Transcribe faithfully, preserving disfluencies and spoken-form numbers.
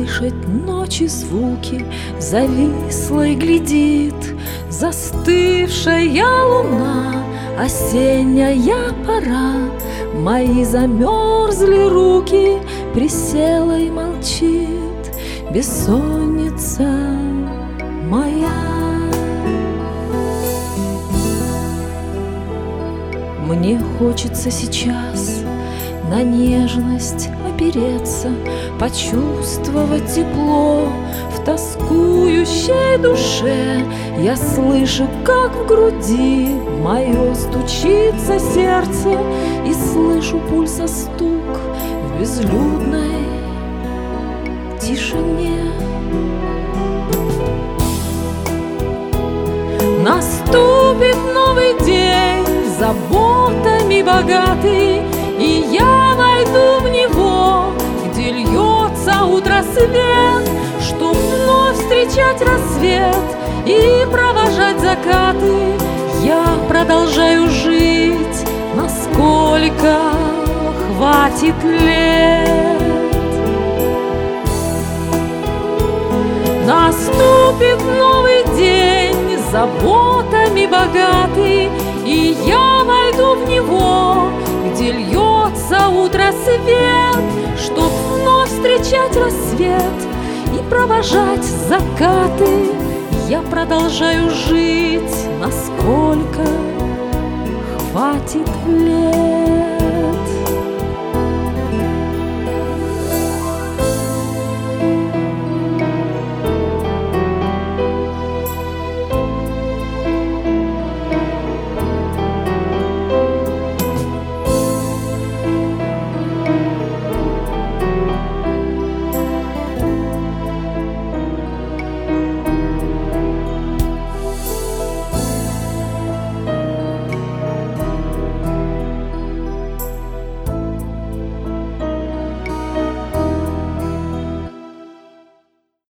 слышать ночи звуки, зависла и глядит застывшая луна. Осенняя пора, мои замерзли руки, присела и молчит бессонница моя. Мне хочется сейчас на нежность опереться, почувствовать тепло в тоскующей душе. Я слышу, как в груди мое стучится сердце, и слышу пульса стук в безлюдной тишине. Наступит новый день, заботами богатый, и я войду в него, где льется утро свет, чтоб вновь встречать рассвет и провожать закаты. Я продолжаю жить, насколько хватит лет. Наступит новый день, заботами богатый, и я войду в него, где льется утро свет, чтоб вновь встречать рассвет и провожать закаты. Я продолжаю жить, насколько хватит лет.